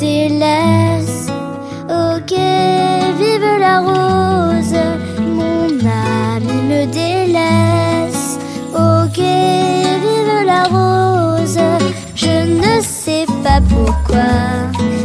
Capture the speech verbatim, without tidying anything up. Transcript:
délaisse. Ok, vive la rose, mon ami me délaisse. Ok, vive la rose, je ne sais pas pourquoi.